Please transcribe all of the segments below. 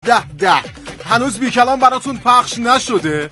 هنوز بی کلام براتون پخش نشده.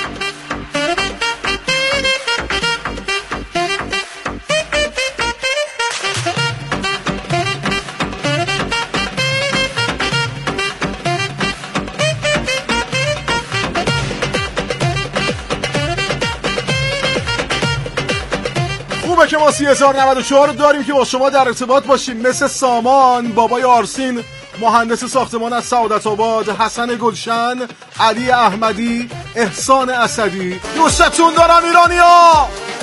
خوبه که ما 3094 داریم که با شما در ارتباط باشیم، مثل سامان، بابای آرسین، مهندس ساختمان از سعادت آباد، حسن گلشن، علی احمدی، احسان اسدی. دوستتون دارم ایرانیا.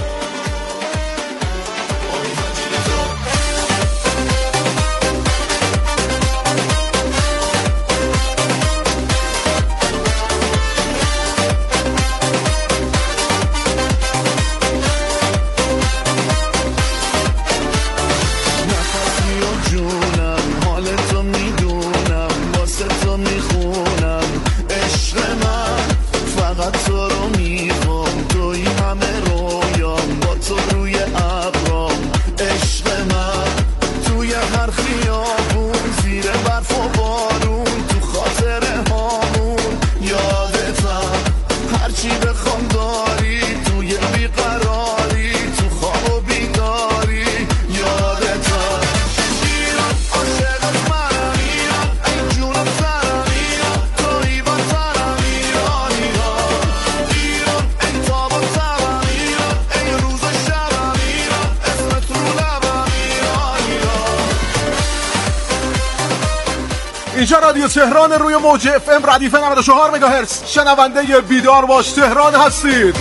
اینجا رادیو تهران روی موج FM ردیف 94 مگاهرتز. شنونده بیدار باش تهران هستید.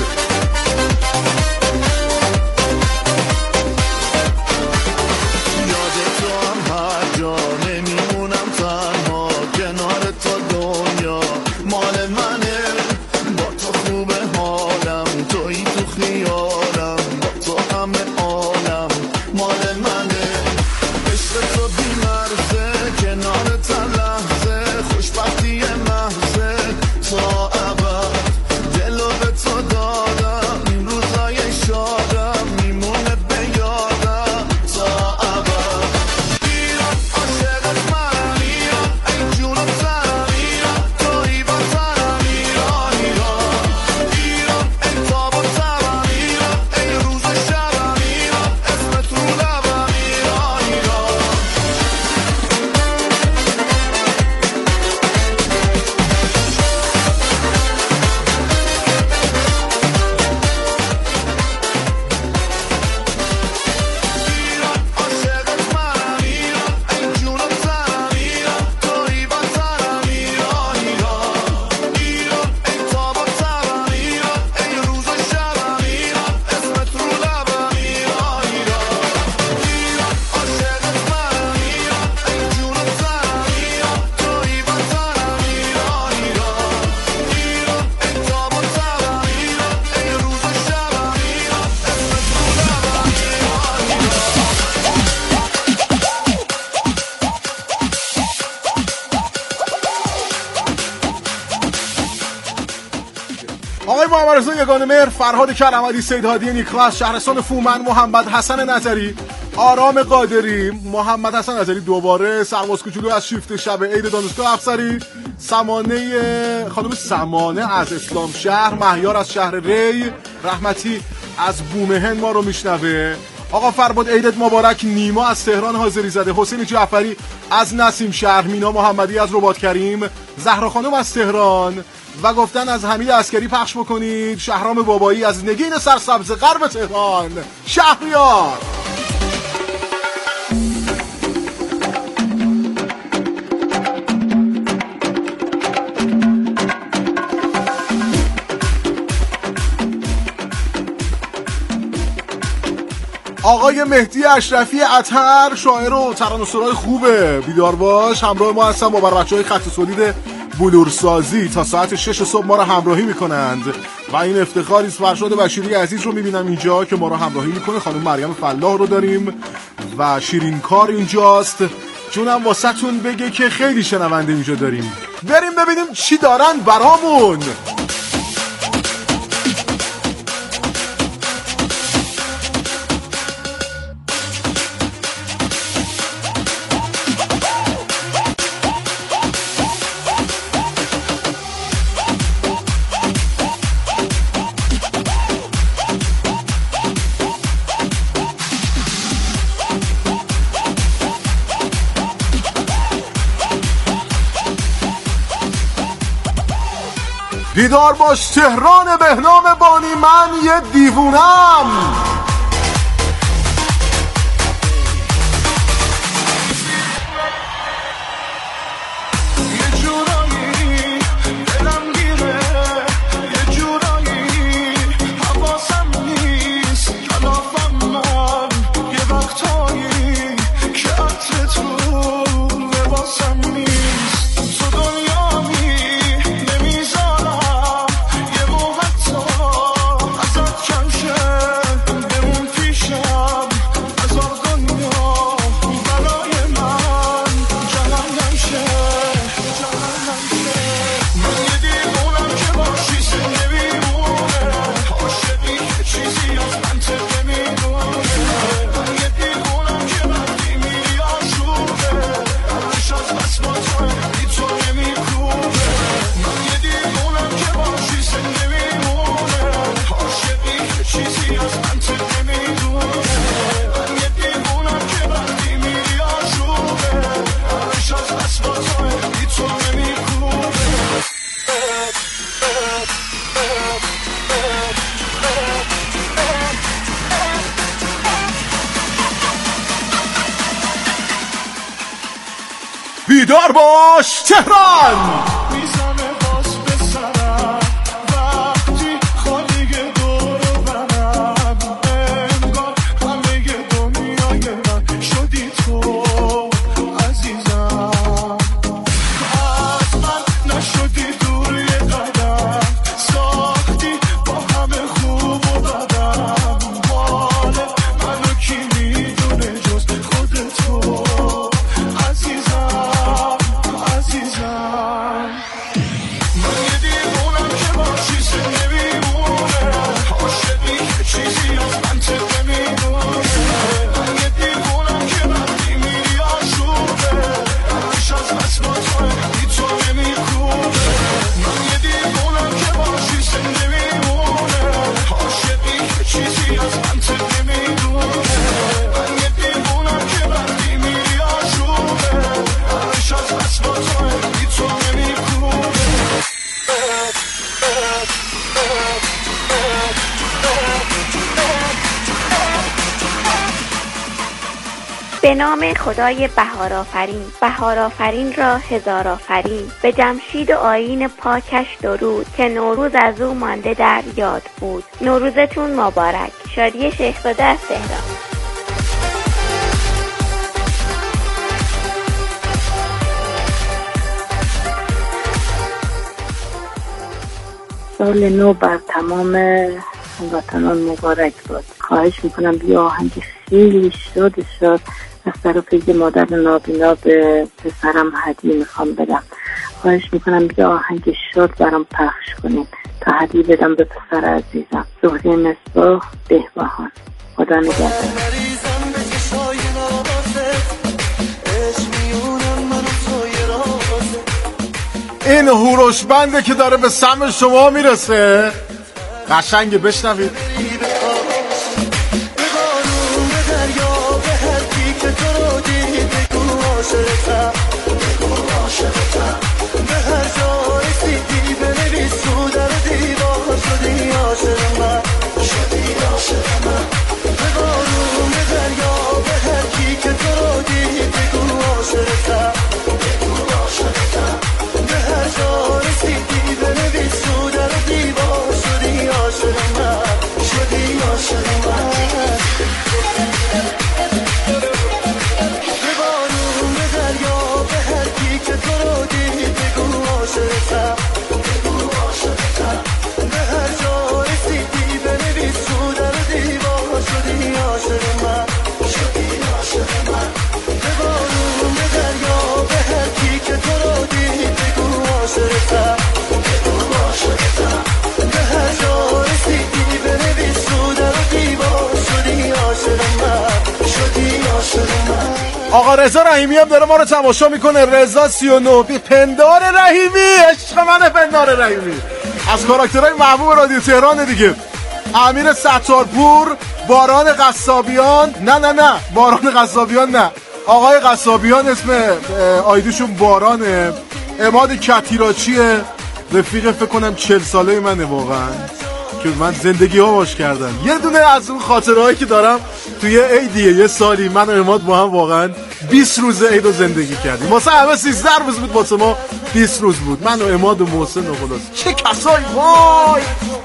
آقای محمد رضا یگانه مهر، فرهاد کرم‌علی، سید هادی نیکلاس، شهرستان فومن، محمد حسن نظری، آرام قادری، محمد حسن نظری دوباره، سرباز کوچولو از شیفت شب عید دانشگاه افسری، خانم سمانه از اسلام شهر، مهیار از شهر ری، رحمتی از بومهن ما رو میشنوه. آقا فرباد عیدت مبارک. نیما از تهران حاضری زده، حسین جعفری از نسیم شهر، مینا محمدی از رباط کریم، زهرا خانم از تهران و گفتن از حمید عسکری پخش بکنید. شهرام بابایی از نگین سرسبز غرب تهران، شهریار. آقای مهدی اشرفی اطهر، شاعر و ترانه‌سرای خوبه، بیدار باش. همراه ما هستن با بچه‌های خط سولید بلورسازی تا ساعت 6 صبح ما رو همراهی میکنند و این افتخاری است. فرشاد بشیری عزیز رو میبینم اینجا که ما رو همراهی میکنه. خانم مریم فلاح رو داریم و شیرین کار اینجاست. جونم واسهتون بگه که خیلی شنونده اینجا داریم. بریم ببینیم چی دارن برامون. بیدار باش تهران بهنام بانی، من یه دیوونم. بیدار باش تهران. به نام خدای بهارآفرین، بهارآفرین را هزار آفرین. به جمشید و آیین پاکش درود، که نوروز از او مانده در یاد بود. نوروزتون مبارک. شادی شیخزاده از تهران. سال نو بر تمام هموطنان مبارک باد. خواهش میکنم بیا آهنگ خیلی شاد از طرف یه مادر نابینا به پسرم هدیه میخوام بدم. خواهش میکنم بیا آهنگ شاد برام پخش کنید تا هدیه بدم به پسر عزیزم. زهره مصباح، بهبهان. خدا نگهدار. این هوروش بنده که داره به سم شما میرسه. قشنگه، بشنوید. آقا رضا رحیمی هم داره ما رو تماشا میکنه. رضا 39 پندار رحیمی، عشق منه پندار رحیمی، از کاراکترهای محبوب رادیو تهران دیگه. امیر ستارپور، باران قصابیان، نه باران قصابیان نه، آقای قصابیان اسم آیدیشون بارانه. عماد کتیراچیه، رفیق فکر کنم 40 ساله منه واقعا که من زندگی ها باش کردم. یه دونه از اون خاطره هایی که دارم توی عیدیه، یه سالی من و اماد با هم واقعا 20 روز عید رو زندگی کردیم. واسه همه 13 روز بود، واسه ما 20 روز بود. من و اماد و محسن و خلاص چه کسایی. وای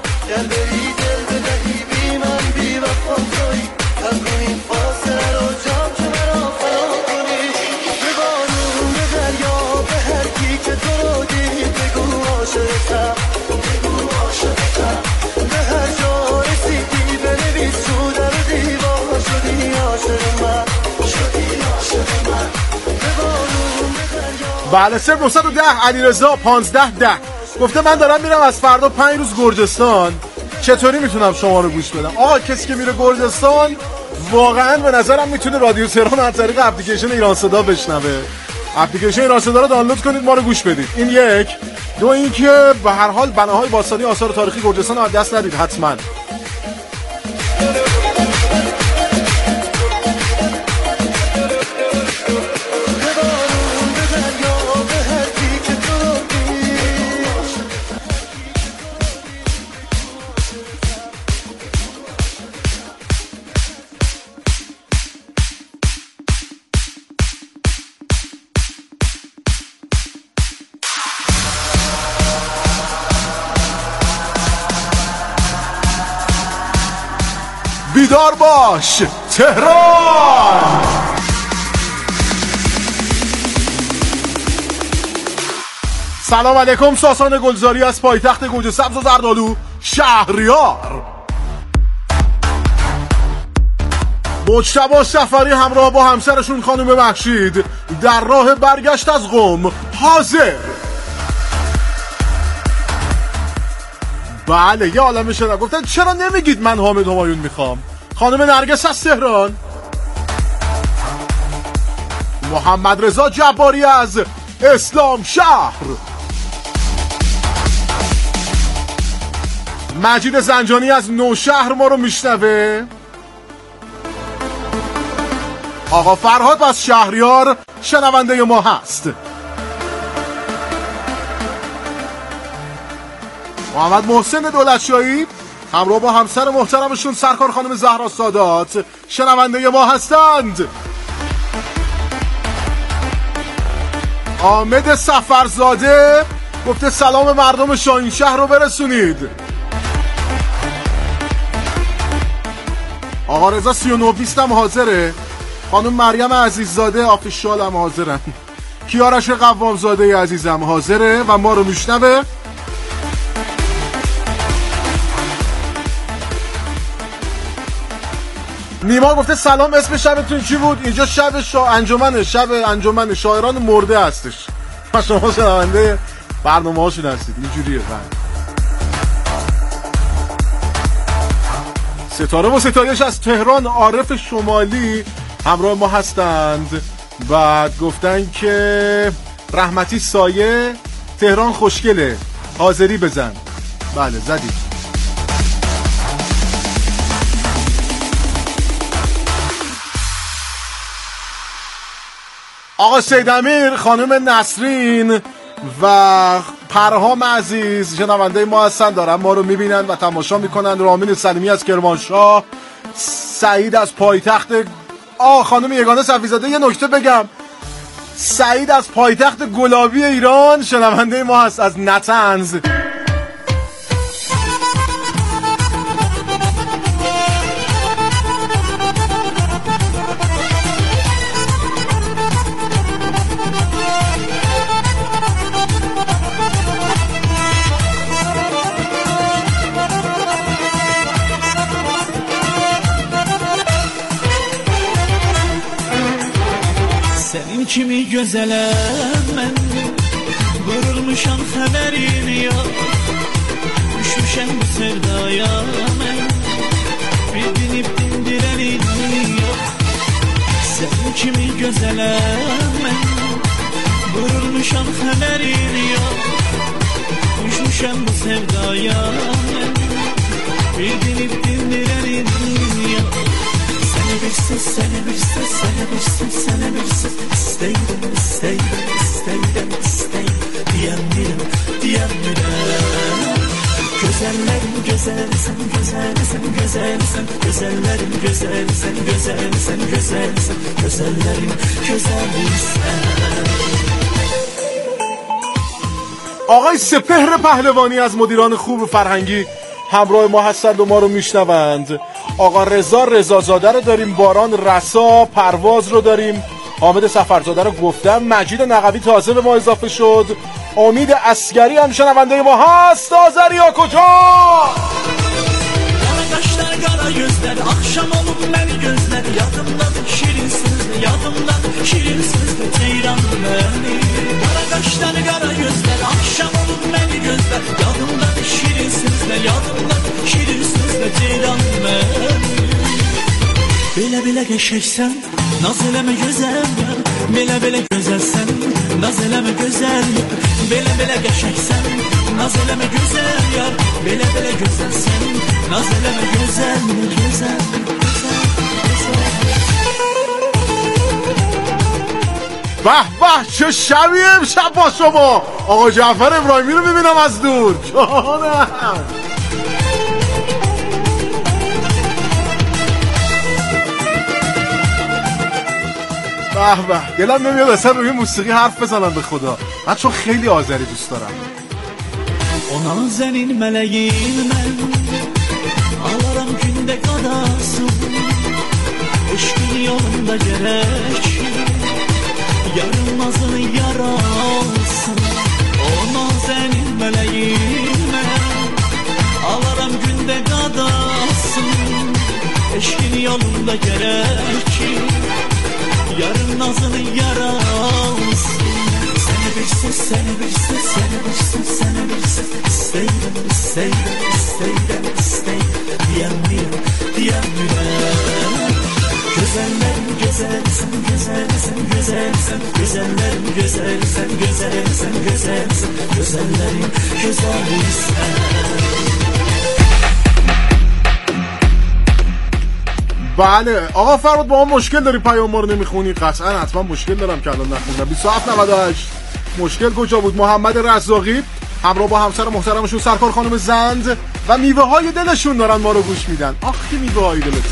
بله 0910 علیرضا 1510 گفته من دارم میرم از فردا 5 روز گرجستان، چطوری میتونم شما رو گوش بدم؟ کسی که میره گرجستان واقعا به نظرم میتونه رادیو تهران از طریق اپلیکیشن ایران صدا بشنوه. اپلیکیشن ایران صدا رو دانلود کنید، ما رو گوش بدید. این یک. دو اینکه به هر حال بناهای باستانی آثار تاریخی گرجستان رو از دست ندید حتما. بیدار باش تهران. سلام علیکم. ساسان گلزاری از پایتخت گوجه سبز و زردآلو شهریار. مجتبی سفری همراه با همسرشون خانم مهشید در راه برگشت از قم حاضر. بله یه عالمه شده گفتن چرا نمیگید من حامد همایون میخوام. خانم نرگس از تهران. محمد رضا جباری از اسلام شهر. مجید زنجانی از نوشهر ما رو میشنوه. آقا فرهاد از شهریار شنونده ما هست. محمد محسن دولتشاهی همراه با همسر محترمشون سرکار خانم زهرا سادات شنونده ما هستند. حامد سفرزاده گفته سلام مردم شاهینشهر رو برسونید. آقا رضا 3920 هم حاضره. خانم مریم عزیززاده آفیشال هم حاضرن. کیارش قوامزاده عزیزم حاضره و ما رو میشنوه. نیما گفته سلام، اسم شبتون چی بود؟ اینجا شب انجمن شاعران مرده هستش. شما شنونده برنامه هاشون هستید. اینجوریه. ستاره و ستایش از تهران عارف شمالی همراه ما هستند. بعد گفتن که رحمتی سایه تهران خوشگله، حاضری بزن. بله زدید. آقا سید امیر، خانم نسرین و پرهام عزیز شنونده ما هستن، دارن ما رو میبینن و تماشا میکنن. رامین سلیمی از کرمانشاه، سعید از پایتخت خانم یگانه صفیزاده. یه نکته بگم، سعید از پایتخت گلابی ایران شنونده ما هست از نتنز. kimi gözelem ben vurulmuşam haberini yok. Düşmüşem bu sevdaya ben bildiğinip dindirenin yok. Sen kimi gözelem ben vurulmuşam haberini yok. Düşmüşem bu sevdaya ben bildiğinip dindirenin yok. Seni bir ses, seni bir ses, seni bir ses, seni bir ses. İsteydim, isteydim, isteydim, isteydim. Diyemiyorum, diyemiyorum. Güzellerim güzelsin, güzelsin, güzelsin. Güzellerim güzelsin, güzelsin, güzelsin. Güzellerim güzelsin. آقای سپهر پهلوانی از مدیران خوب فرهنگی همراه ما هستند و ما رو میشنوند. آقا رضا رضازاده رو داریم، باران رسا پرواز رو داریم، حامد سفرزاده رو گفتم، مجید نقوی تازه به ما اضافه شد، امید اسگری هم شنونده ما هست. آذریا کجا؟ Kaşlar kara gözler akşam olup beni gözler yadımdadır şirin sözlü yadımdadır şirin sözlü ceylan beni Kara kaşlar kara gözler akşam olup beni gözler yadımdadır şirin sözlü yadımdadır şirin sözlü ceylan beni Bile bile geçeceksen naz eleme güzel yar Bile bile güzelsen naz eleme güzel yar Bile bile geçeceksen naz eleme güzel yar Bile bile güzelsen naz eleme güzel güzel به به چه شبیه امشب با شما. آقا جعفر ابراهیمی رو میبینم از دور. جانم به به دلم نمیاد اصلا روی موسیقی حرف بزنم به خدا. من چون خیلی آذری دوست دارم. Ona senin meleğin ben Ağlarım günde kadasın Eşkin yolunda gerek Yarılmazın yaralsın Ona senin meleğin ben Ağlarım günde kadasın Eşkin yolunda gerek Yarılmazın yaralsın Seni bir söz, seni bir söz, seni bir söz, seni bir söz İsteydim, isteydim, isteydim, isteydim Diyemiyorum, diyemiyorum Güzellerim güzelsin, güzelsin, güzelsin Güzellerim güzelsin, güzelsin, güzelsin Güzellerim güzelsin بله آقا فرمود با ما مشکل داری پیام ما رو نمیخونی؟ قطعا حتما مشکل دارم که الان نخوندم. 2798 مشکل کجا بود؟ محمد رزاقی همراه با همسر محترمشون سرکار خانم زند و میوه های دلشون دارن ما رو گوش میدن. آخ که میوه های دلتون.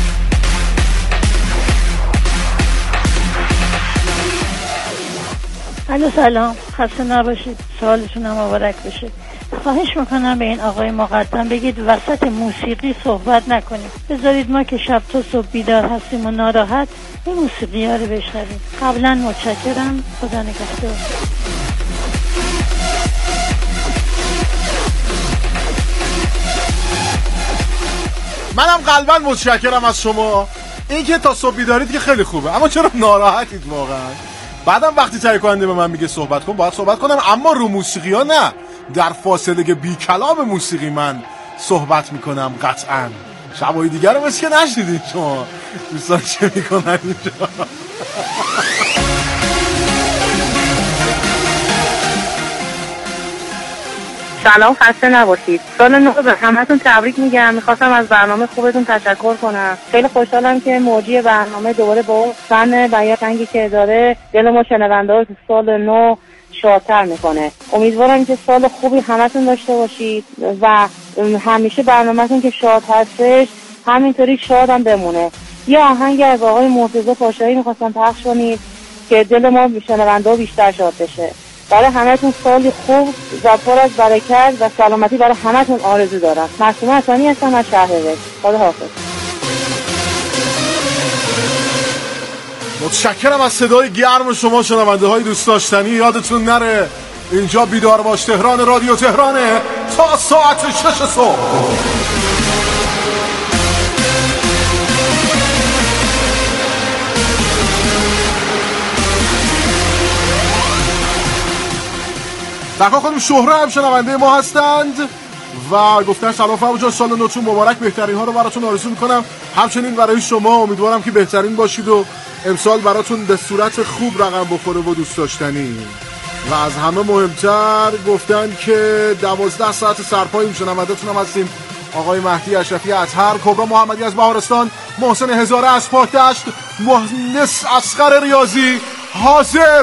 الو سلام، خسته نباشید، سالتون هم مبارک بشه. خواهش میکنم به این آقای مقدم بگید وسط موسیقی صحبت نکنید، بذارید ما که شب تا صبح بیدار هستیم و ناراحت این موسیقی ها رو بشنویم. قبلا متشکرم، خدا نگهدار. منم قلبا متشکرم از شما. این که تا صبح بیدارید که خیلی خوبه، اما چرا ناراحتید واقعا؟ بعدم وقتی تهیه کننده به من میگه صحبت کن باید صحبت کنم، اما رو موسیقی ها نه. در فاصله بی کلام موسیقی من صحبت میکنم قطعا. شبای دیگر رو مثل که نشنیدید شما دوستان چه میکنن اینجا. سلام، خسته نباشید. سال نو به همتون تبریک میگم. میخواستم از برنامه خوبتون تشکر کنم. خیلی خوشحالم که موجی برنامه دوباره با اون فن بیانگی که داره دل ما شنونده‌ها تو سال نو شادتر میکنه. امیدوارم که سال خوبی همتون داشته باشید و همیشه برنامه‌تون که شاد هستش همینطوری شاد هم بمونه. یه آهنگ از آقای مرتضی پاشایی میخواستم پخش کنید که دل ما شنونده‌ها بیشتر شاد بشه. برای همتون سالی خوب و پر از برکت و سلامتی برای همتون آرزو دارم. معصومه حسانی هستم از شهرورد. خداحافظ. متشکرم از صدای گرم شما شنونده های دوست داشتنی. یادتون نره اینجا بیدار باش تهران، رادیو تهرانه تا ساعت 6 صبح. دقیقا خانم شهره هم شنونده ما هستند و گفتن سلام فرما جان، سال نوتون مبارک، بهترین ها رو براتون آرزو میکنم. همچنین برای شما امیدوارم که بهترین باشید و امسال براتون به صورت خوب رقم بخوره و دوست داشتنی. و از همه مهمتر گفتن که 12 ساعت سرپاییم. شنونده‌تون هم هستیم آقای مهدی اشرفی اطهر، کبرا محمدی از بهارستان، محسن هزاره از پاکدشت، مهندس اصغر ریاضی حاضر.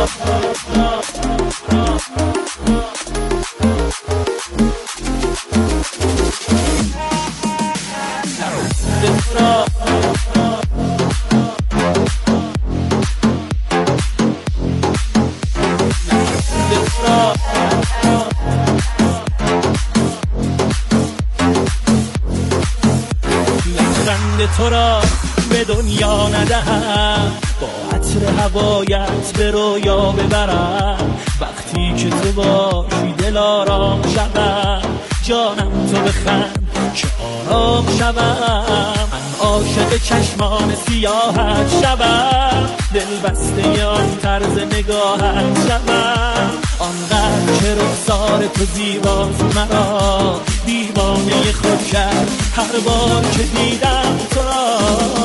تو را به دنیا ندهم، با عطر هوایت به رویا ببرم. وقتی که تو باشی دل آرام شوم، جانم تو بخند که آرام شوم. من عاشق چشمان سیاحت شوم، دل بسته آن طرز نگاهت شوم. آنقدر که رخسار تو زیباست مرا دیوانه خود کرد هر بار که دیدم تو را.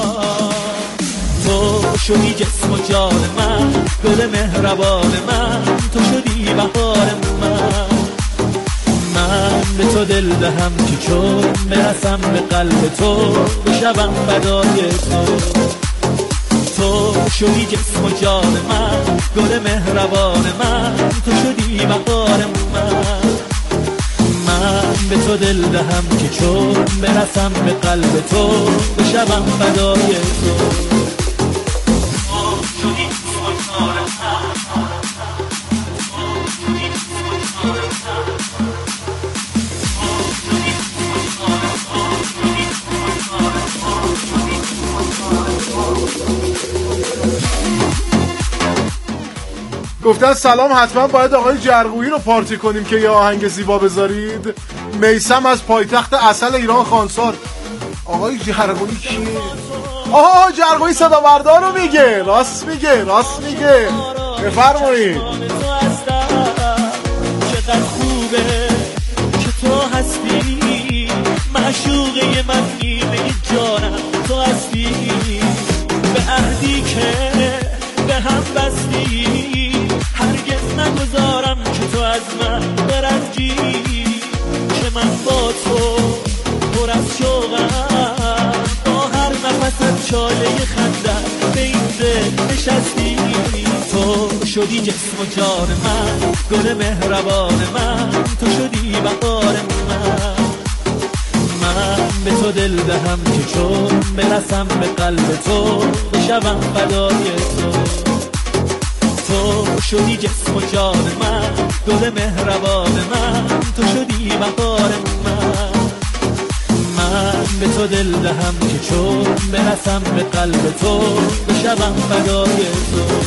تو شدی جسم و جان من، گل مهربان من، تو شدی بهار من. من به تو دل دهم که چون برسم به قلب تو بشوم فدای تو. تو شدی جسم و جان من، گل مهربان من، تو شدی بهار من. من به تو دل دهم که چون برسم به قلب تو بشوم فدای تو. گفتن سلام، حتما باید آقای جرقویی رو پارتی کنیم که یه آهنگ زیبا بذارید. میثم از پایتخت عسل ایران خانسار. آقای جرقویی کیه؟ آها جرقویی صدا بردار رو میگه. راست میگه بفرمایید. چقدر خوبه که تو هستی، معشوقه من، نیمه جانم تو هستی. به عهدی که به هم بستی هرگز نگذارم که تو از من برنجی. که من با تو پر از شوقم، با هر نفست چاله خندم به این دل نشستی. تو شدی جسم و جان من، گل مهربان من، تو شدی بهار من. من به تو دل دهم که چون برسم به قلب تو بشوم فدای تو. تو شدی جسم و جان من، گل مهربان من، تو شدی بهار من. من به تو دل دهم که چون برسم به قلب تو بشوم فدای تو.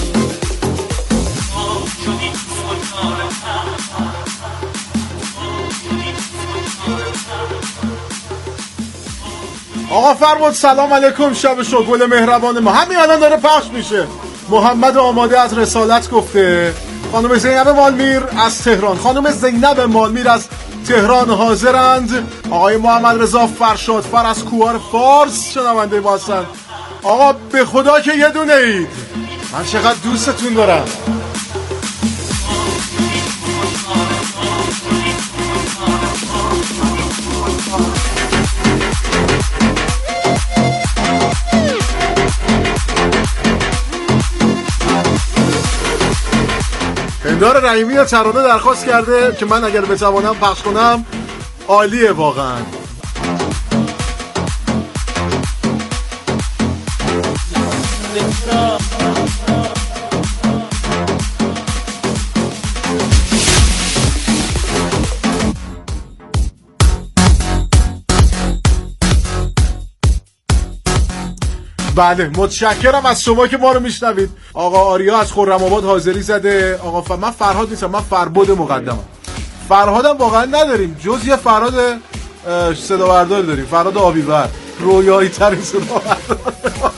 آقا فرمود سلام علیکم، شب شو گل مهربان ما. همین الان داره پخش میشه. محمد آماده از رسالت گفته. خانم زینب مالمیر از تهران، خانم زینب مالمیر از تهران حاضرند. آقای محمد رضا فرشادفر از کوهار فارس شنونده ما هستند. آقا به خدا که یه دونه اید، من چقدر دوستتون دارم. اندار رحیمی یا ترانه درخواست کرده که من اگر بتوانم پخش کنم عالیه واقعا. بله متشکرم از شما که ما رو میشنوید. آقا آریا از خرم‌آباد حاضری زده. آقا من فرهاد نیستم، من فربد مقدمم. فرهادم واقعا نداریم جز یه فرهاد صدا بردار داریم، فرهاد آبیور، رویایی ترین صدا بردار.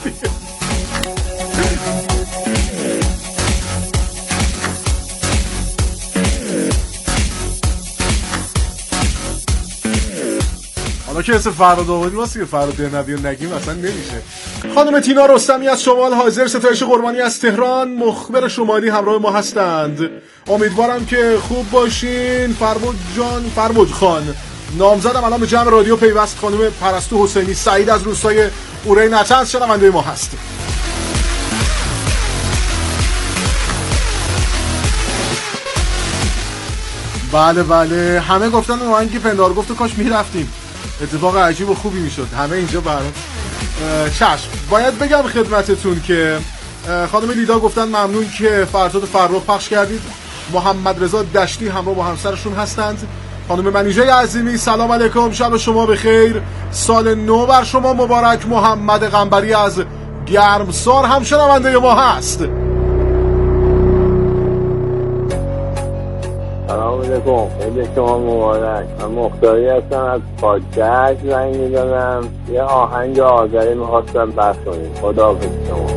حالا که اسم فرهاد آبادی واسه که فرهاد نبی و نگیم اصلا نمیشه. خانم تینا رستمی از شمال حاضر، ستایش قربانی از تهران، مخبر شمالی همراه ما هستند. امیدوارم که خوب باشین. فرمود خان نامزدم الان به جمع رادیو پیوست. خانم پرستو حسینی سعید از روستای اوره نطنز شنونده ما هست. بله همه گفتن آهنگ پندار گفت کاش میرفتیم، اتفاق عجیب و خوبی میشد. همه اینجا برام چشم. باید بگم خدمتتون که خانم لیدا گفتن ممنون که فرزاد فرخ پخش کردید. محمد رضا دشتی همراه با همسرشون هستند. خانم منیژه عظیمی سلام علیکم، شب شما بخیر، سال نو بر شما مبارک. محمد قنبری از گرمسار هم شنونده ما هست. سلام علیکم، خیلی شما مبارک. من مختاری هستم از پادکست زنگ میزنم، یه آهنگ آذری میخواستم بحث کنیم. خداحافظ شما.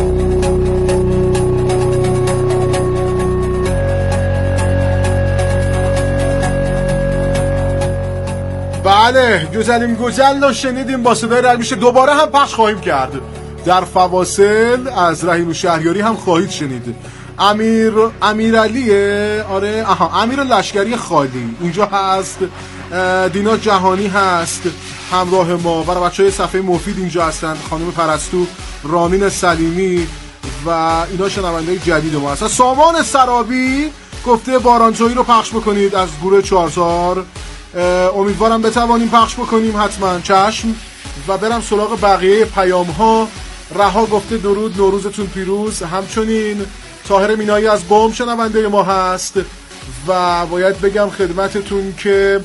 بله گزل رو شنیدیم با صدای رمیشه، دوباره هم پخش خواهیم کرد در فواصل. از رحیم شهریاری هم خواهید شنید. امیرعلیه، آره امیر لشکری خالی اینجا هست. دینا جهانی هست همراه ما. برای بچهای صفحه مفید اینجا هستن، خانم پرستو، رامین سلیمی و اینا شنونده جدید ما هستن. سامان سرابی گفته بارانچویی رو پخش بکنید از گروه چهارتار. امیدوارم بتوانیم پخش بکنیم، حتما چشم. و برم سراغ بقیه پیام ها. رها گفته درود، نوروزتون پیروز. همچنین طاهر مینایی از قم شنونده ما هست. و باید بگم خدمتتون که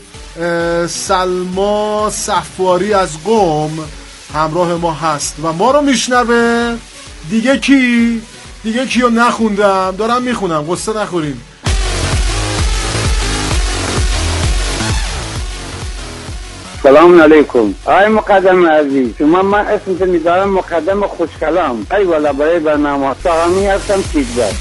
سلما صفواری از قم همراه ما هست و ما رو میشنوه. دیگه کیو نخوندم، دارم میخونم، قصه نخورین. سلام علیکم آقای مقدم عزیز، شما من اسمتون میدارم مقدم خوشکلام. ای والا برای برنامه سامی هستم فیدبک.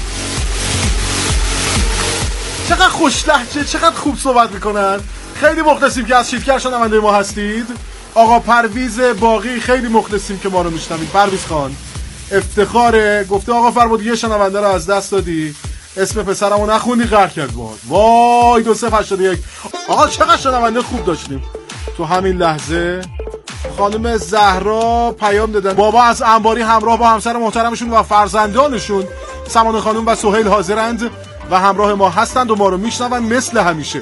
چقدر خوش لهجه، چقدر خوب صحبت میکنن. خیلی مخلصیم که از شیفکر شنونده ما هستید. آقا پرویز باقی خیلی مخلصیم که ما رو میشنوید. پرویز خان افتخاره. گفته آقا فرمود یه شنونده رو از دست دادی، اسم پسرمو نخوندی قهر کرد باهات. وای 2381. آقا چقدر شنونده خوب داشتیم تو همین لحظه. خانم زهرا پیام دادن بابا از انباری همراه با همسر محترمشون و فرزندانشون سمانه خانم و سهیل حاضرند و همراه ما هستند و ما رو میشنون مثل همیشه.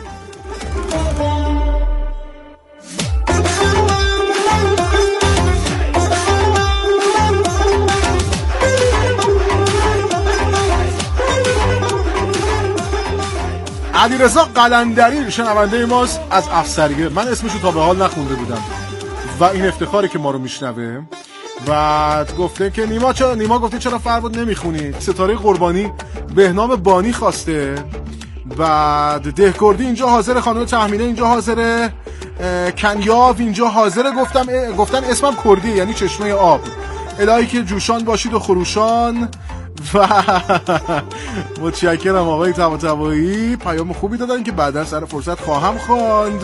علیرضا قلندری شنونده ماست از افسریه. من اسمشو تا به حال نخونده بودم و این افتخاره که ما رو میشنوه. بعد گفته که نیما گفته چرا فرباد نمیخونی. ستاره قربانی بهنام بانی خواسته. بعد دهکردی اینجا حاضر، خانم تحمینه اینجا حاضره، کنیاو اینجا حاضره. گفتن اسمم کردی یعنی چشمه آب. الهی که جوشان باشید و خروشان. و متشکرم آقای طباطبایی، پیام خوبی دادن که بعدا سر فرصت خواهم خواند.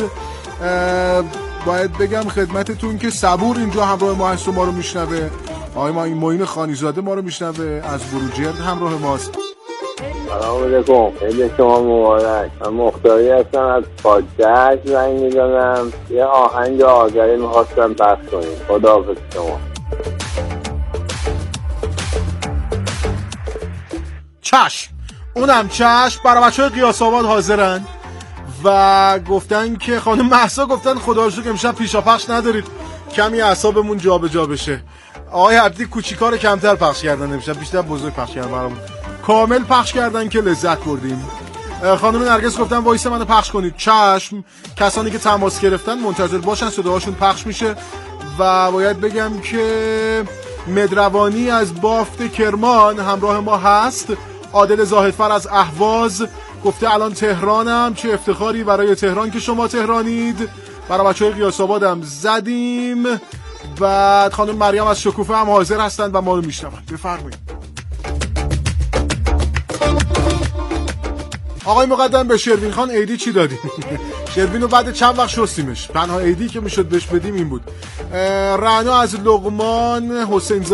باید بگم خدمتتون که صبور اینجا همراه ما هست و ما رو میشنوه. آقای ما این معین خانیزاده ما رو میشنوه از بروجرد همراه ماست. سلام علیکم، خیلی شما مبارک. من مختاری هستم از پادکست زنگ میزنم، یه آهنگ آذری میخواستم بحث کنیم. خداحافظ شما. چشم، اونم چشم. برای بچه‌های قیاس آباد حاضرن و گفتن که خانم مهسا گفتن خدا رو شکر که امشب پیشاپخش ندارید، کمی اعصابمون جابجا بشه. آقای عبدی کوچیکا رو کمتر پخش کردن امشب، بیشتر بزرگ پخش کردن برامون. کامل پخش کردن که لذت بردیم. خانم نرگس گفتن وایس منو پخش کنید. چشم. کسانی که تماس گرفتن منتظر باشن، صداهاشون پخش میشه. و باید بگم که مدروانی از بافت کرمان همراه ما هست. عادل زاهدفر از اهواز گفته الان تهرانم، چه افتخاری برای تهران که شما تهرانید. برای بچه‌های قیاس آبادم زدیم. بعد خانم مریم از شکوفه هم حاضر هستند و ما رو میشنون. بفرمایید. آقای مقدم به شروین خان ایدی چی دادیم؟ شروین رو بعد چند وقت شستیمش. تنها ایدی که میشد بهش بدیم این بود. رعنا از لقمان، حسین